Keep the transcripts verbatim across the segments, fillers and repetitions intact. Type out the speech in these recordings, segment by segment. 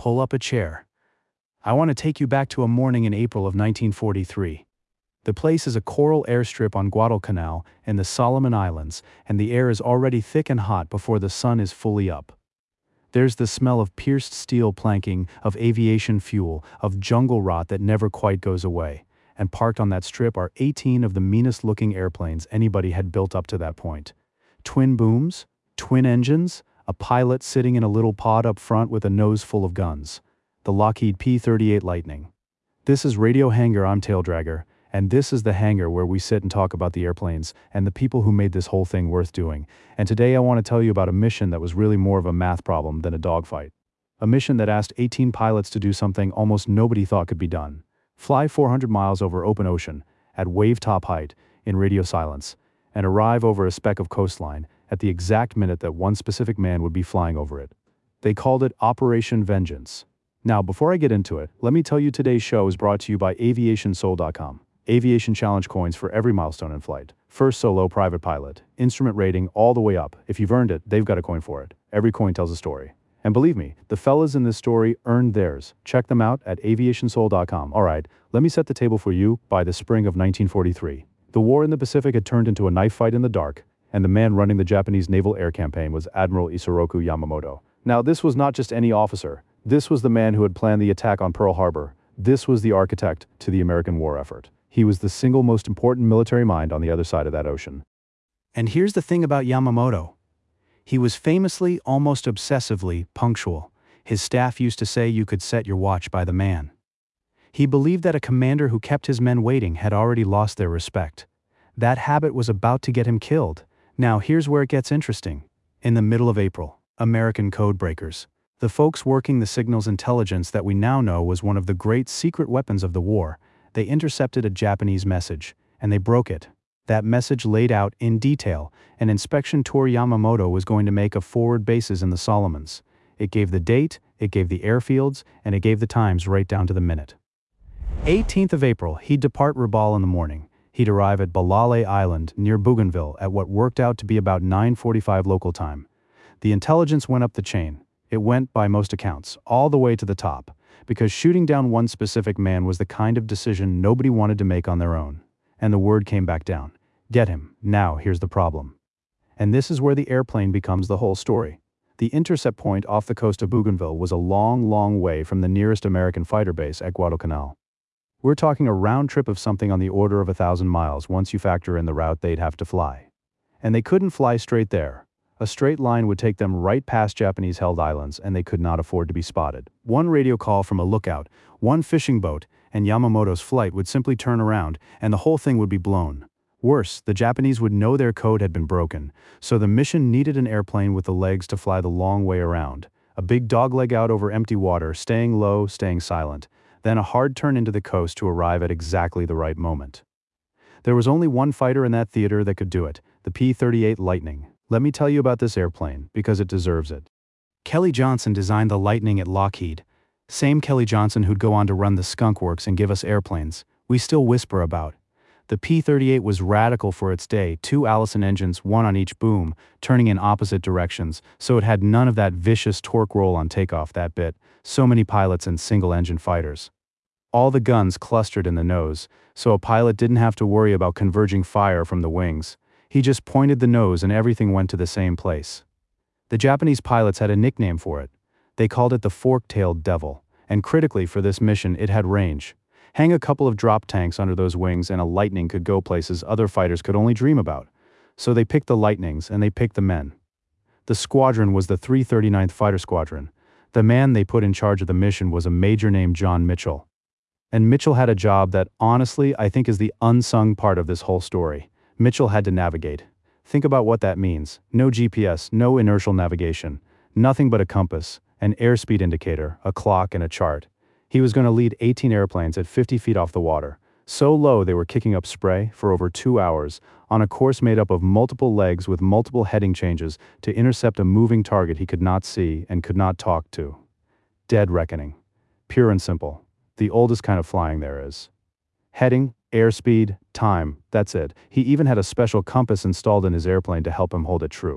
pull up a chair. I want to take you back to a morning in April of nineteen forty-three. The place is a coral airstrip on Guadalcanal in the Solomon Islands, and the air is already thick and hot before the sun is fully up. There's the smell of pierced steel planking, of aviation fuel, of jungle rot that never quite goes away, and parked on that strip are eighteen of the meanest-looking airplanes anybody had built up to that point. Twin booms, twin engines, a pilot sitting in a little pod up front with a nose full of guns. The Lockheed P thirty-eight Lightning. This is Radio Hangar, I'm Taildragger, and this is the hangar where we sit and talk about the airplanes and the people who made this whole thing worth doing. And today I want to tell you about a mission that was really more of a math problem than a dogfight. A mission that asked eighteen pilots to do something almost nobody thought could be done. Fly four hundred miles over open ocean, at wave-top height, in radio silence, and arrive over a speck of coastline at the exact minute that one specific man would be flying over it. They called it Operation Vengeance. Now, before I get into it, let me tell you today's show is brought to you by aviation soul dot com. Aviation Challenge coins for every milestone in flight. First solo private pilot, instrument rating all the way up. If you've earned it, they've got a coin for it. Every coin tells a story. And believe me, the fellas in this story earned theirs. Check them out at aviation soul dot com. Alright, let me set the table for you. By the spring of nineteen forty-three, the war in the Pacific had turned into a knife fight in the dark, and the man running the Japanese naval air campaign was Admiral Isoroku Yamamoto. Now, this was not just any officer. This was the man who had planned the attack on Pearl Harbor. This was the architect to the American war effort. He was the single most important military mind on the other side of that ocean. And here's the thing about Yamamoto. He was famously, almost obsessively, punctual. His staff used to say you could set your watch by the man. He believed that a commander who kept his men waiting had already lost their respect. That habit was about to get him killed. Now here's where it gets interesting. In the middle of April, American code breakers, the folks working the signals intelligence that we now know was one of the great secret weapons of the war, they intercepted a Japanese message, and they broke it. That message laid out, in detail, an inspection tour Yamamoto was going to make of forward bases in the Solomons. It gave the date, it gave the airfields, and it gave the times right down to the minute. eighteenth of April, he'd depart Rabaul in the morning. He'd arrive at Balale Island, near Bougainville, at what worked out to be about nine forty-five local time. The intelligence went up the chain. It went, by most accounts, all the way to the top, because shooting down one specific man was the kind of decision nobody wanted to make on their own. And the word came back down. Get him. Now, here's the problem. And this is where the airplane becomes the whole story. The intercept point off the coast of Bougainville was a long, long way from the nearest American fighter base at Guadalcanal. We're talking a round trip of something on the order of a thousand miles once you factor in the route they'd have to fly. And they couldn't fly straight there. A straight line would take them right past Japanese-held islands, and they could not afford to be spotted. One radio call from a lookout, one fishing boat, and Yamamoto's flight would simply turn around, and the whole thing would be blown. Worse, the Japanese would know their code had been broken, so the mission needed an airplane with the legs to fly the long way around. A big dogleg out over empty water, staying low, staying silent. Then a hard turn into the coast to arrive at exactly the right moment. There was only one fighter in that theater that could do it, the P thirty-eight Lightning. Let me tell you about this airplane, because it deserves it. Kelly Johnson designed the Lightning at Lockheed. Same Kelly Johnson who'd go on to run the Skunk Works and give us airplanes we still whisper about. The P thirty-eight was radical for its day, two Allison engines, one on each boom, turning in opposite directions, so it had none of that vicious torque roll on takeoff that bit, so many pilots and single-engine fighters. All the guns clustered in the nose, so a pilot didn't have to worry about converging fire from the wings. He just pointed the nose and everything went to the same place. The Japanese pilots had a nickname for it. They called it the Fork-tailed Devil, and critically for this mission it had range. Hang a couple of drop tanks under those wings and a Lightning could go places other fighters could only dream about. So they picked the Lightnings and they picked the men. The squadron was the three thirty-ninth Fighter Squadron. The man they put in charge of the mission was a major named John Mitchell. And Mitchell had a job that, honestly, I think is the unsung part of this whole story. Mitchell had to navigate. Think about what that means. No G P S, no inertial navigation, nothing but a compass, an airspeed indicator, a clock, and a chart. He was going to lead eighteen airplanes at fifty feet off the water, so low they were kicking up spray for over two hours, on a course made up of multiple legs with multiple heading changes to intercept a moving target he could not see and could not talk to. Dead reckoning. Pure and simple. The oldest kind of flying there is. Heading, airspeed, time, that's it. He even had a special compass installed in his airplane to help him hold it true.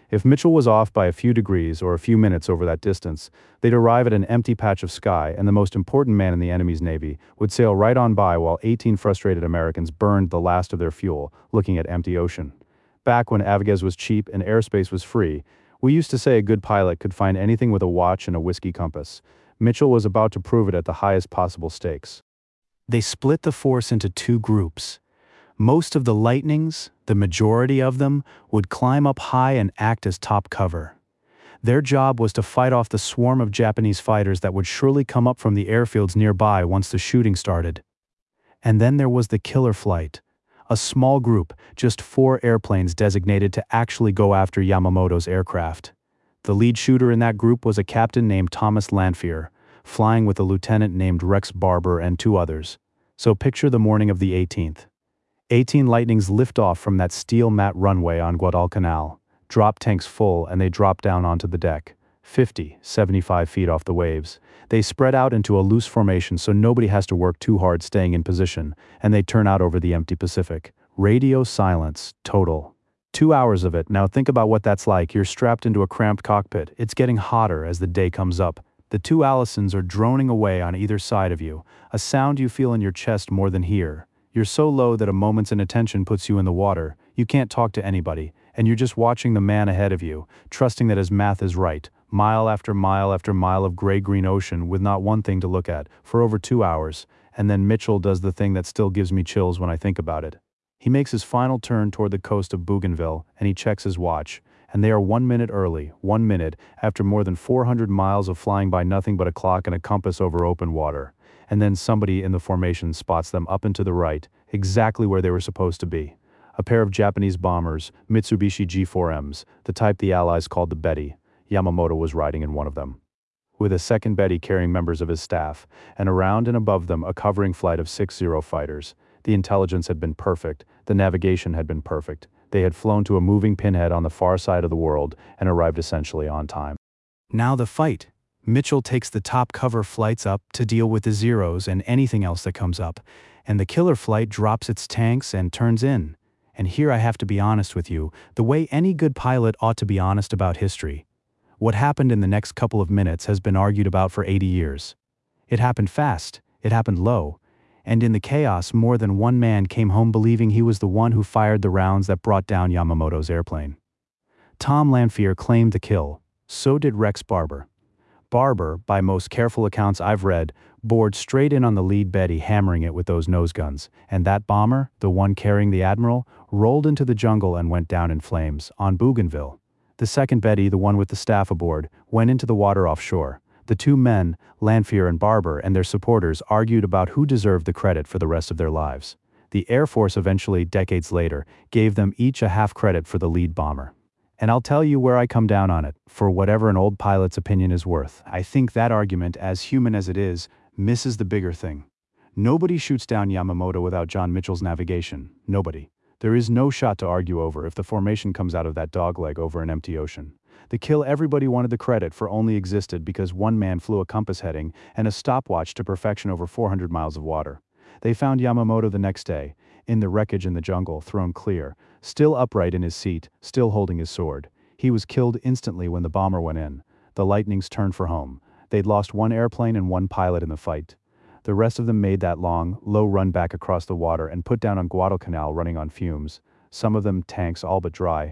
If Mitchell was off by a few degrees or a few minutes over that distance, they'd arrive at an empty patch of sky, and the most important man in the enemy's navy would sail right on by while eighteen frustrated Americans burned the last of their fuel, looking at empty ocean. Back when Aviges was cheap and airspace was free, we used to say a good pilot could find anything with a watch and a whiskey compass. Mitchell was about to prove it at the highest possible stakes. They split the force into two groups. Most of the Lightnings, the majority of them, would climb up high and act as top cover. Their job was to fight off the swarm of Japanese fighters that would surely come up from the airfields nearby once the shooting started. And then there was the killer flight, a small group, just four airplanes designated to actually go after Yamamoto's aircraft. The lead shooter in that group was a captain named Thomas Lanphier, flying with a lieutenant named Rex Barber and two others. So picture the morning of the eighteenth. eighteen Lightnings lift off from that steel mat runway on Guadalcanal, drop tanks full, and they drop down onto the deck, fifty, seventy-five feet off the waves. They spread out into a loose formation so nobody has to work too hard staying in position, and they turn out over the empty Pacific. Radio silence, total. Two hours of it. Now think about what that's like. You're strapped into a cramped cockpit. It's getting hotter as the day comes up. The two Allisons are droning away on either side of you, a sound you feel in your chest more than hear. You're so low that a moment's inattention puts you in the water. You can't talk to anybody, and you're just watching the man ahead of you, trusting that his math is right. Mile after mile after mile of gray-green ocean with not one thing to look at, for over two hours, and then Mitchell does the thing that still gives me chills when I think about it. He makes his final turn toward the coast of Bougainville, and he checks his watch, and they are one minute early, one minute, after more than four hundred miles of flying by nothing but a clock and a compass over open water. And then somebody in the formation spots them up and to the right, exactly where they were supposed to be. A pair of Japanese bombers, Mitsubishi G four Ms, the type the Allies called the Betty. Yamamoto was riding in one of them. With a second Betty carrying members of his staff, and around and above them a covering flight of six Zero fighters. The intelligence had been perfect, the navigation had been perfect. They had flown to a moving pinhead on the far side of the world and arrived essentially on time. Now the fight. Mitchell takes the top cover flights up to deal with the Zeros and anything else that comes up, and the killer flight drops its tanks and turns in. And here I have to be honest with you, the way any good pilot ought to be honest about history. What happened in the next couple of minutes has been argued about for eighty years. It happened fast, it happened low, and in the chaos more than one man came home believing he was the one who fired the rounds that brought down Yamamoto's airplane. Tom Lanphier claimed the kill, so did Rex Barber. Barber, by most careful accounts I've read, bored straight in on the lead Betty, hammering it with those nose guns, and that bomber, the one carrying the Admiral, rolled into the jungle and went down in flames, on Bougainville. The second Betty, the one with the staff aboard, went into the water offshore. The two men, Lanphier and Barber, and their supporters argued about who deserved the credit for the rest of their lives. The Air Force eventually, decades later, gave them each a half credit for the lead bomber. And I'll tell you where I come down on it, for whatever an old pilot's opinion is worth. I think that argument, as human as it is, misses the bigger thing. Nobody shoots down Yamamoto without John Mitchell's navigation. Nobody. There is no shot to argue over if the formation comes out of that dogleg over an empty ocean. The kill everybody wanted the credit for only existed because one man flew a compass heading and a stopwatch to perfection over four hundred miles of water. They found Yamamoto the next day, in the wreckage in the jungle, thrown clear, still upright in his seat, still holding his sword. He was killed instantly when the bomber went in. The Lightnings turned for home. They'd lost one airplane and one pilot in the fight. The rest of them made that long, low run back across the water and put down on Guadalcanal running on fumes. Some of them tanks all but dry.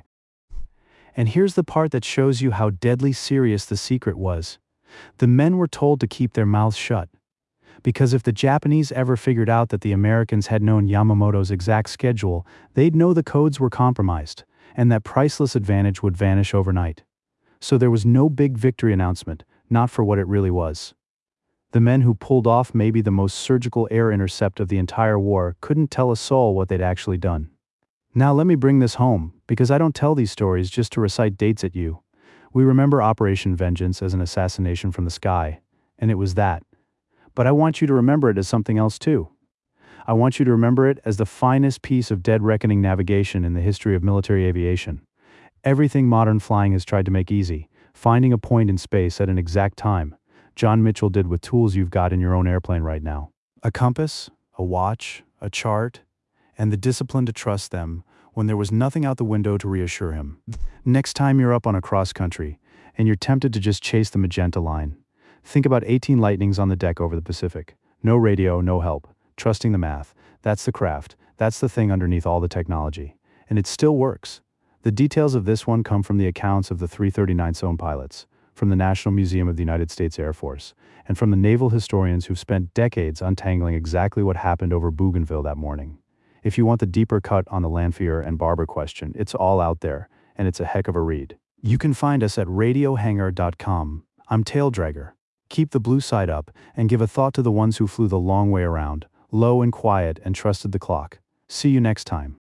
And here's the part that shows you how deadly serious the secret was. The men were told to keep their mouths shut. Because if the Japanese ever figured out that the Americans had known Yamamoto's exact schedule, they'd know the codes were compromised, and that priceless advantage would vanish overnight. So there was no big victory announcement, not for what it really was. The men who pulled off maybe the most surgical air intercept of the entire war couldn't tell a soul what they'd actually done. Now let me bring this home, because I don't tell these stories just to recite dates at you. We remember Operation Vengeance as an assassination from the sky, and it was that. But I want you to remember it as something else too. I want you to remember it as the finest piece of dead reckoning navigation in the history of military aviation. Everything modern flying has tried to make easy, finding a point in space at an exact time, John Mitchell did with tools you've got in your own airplane right now. A compass, a watch, a chart, and the discipline to trust them when there was nothing out the window to reassure him. Next time you're up on a cross-country, and you're tempted to just chase the magenta line, think about eighteen Lightnings on the deck over the Pacific. No radio, no help. Trusting the math. That's the craft. That's the thing underneath all the technology. And it still works. The details of this one come from the accounts of the three thirty-nine S O N pilots, from the National Museum of the United States Air Force, and from the naval historians who've spent decades untangling exactly what happened over Bougainville that morning. If you want the deeper cut on the Lanphier and Barber question, it's all out there, and it's a heck of a read. You can find us at radio hangar dot com. I'm Taildragger. Keep the blue side up, and give a thought to the ones who flew the long way around, low and quiet, and trusted the clock. See you next time.